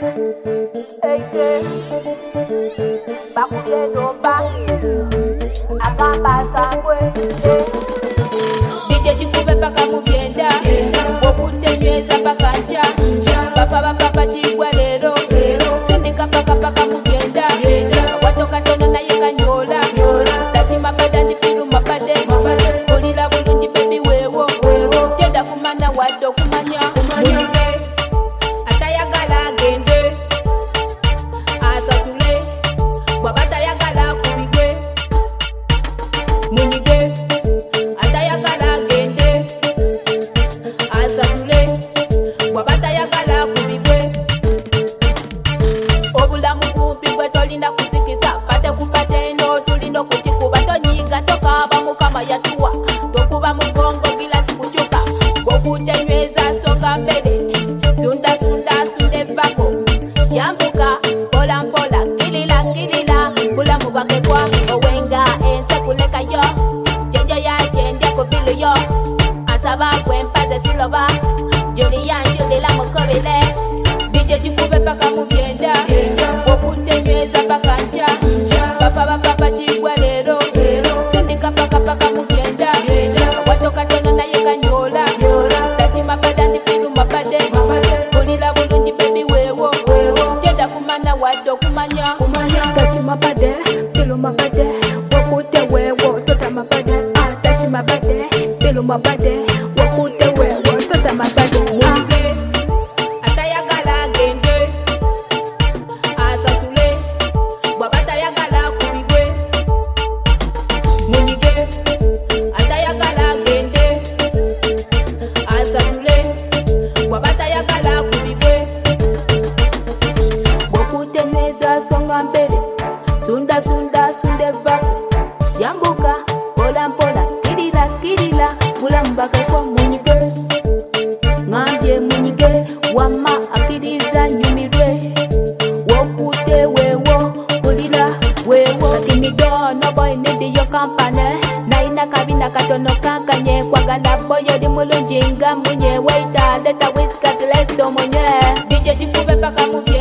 Eite, bakule doba, akamba sangwe. DJ chikube paka mubyenda, wokutenyweza paka nja, papa papa chigwa lero, sindika paka mubyenda, watoka tono na ye kanyola, dati mabada ndi filu mabade, kulira bulungi baby wewo, tenda kumana wado kumanya. Tokuba mugongo kila siku chuka wokutenyweza songa mbele sunda sunde bako yambuka mpola mpola kilila bulamu bwake kwa owenga ense kuleka yo jenjo ya jende kubili yo asaba kwempaze siloba julila mukobile DJ chikube paka mubyenda wokutenyweza paka nja papa chigwa lero sindika paka mubyenda watoka tono na ye kanyola dati mabada ndi filu mabade kulira bulungi baby wewo tenda kumana wado kumanya dati mabade filu mabade wakute wewo tota mabade dati mabade filu mabade wakute wewo tota mabade atayagala gende asasule babata yagala kubibwe munyige atayagala gende asasule babata yagala kubibwe wokutemeza songa mbele sunda sunde vako yambuka mpola mpola kilila bulamu bwake kwa munyige ngambye munyige wama akiriza nyumirwe wokute wewo kulira wewo katimidono boy need your company naina kabina katono kankanye kwagala boyo di mulunji nga munye waita leta whiskey lesto munye DJ chikube paka mubi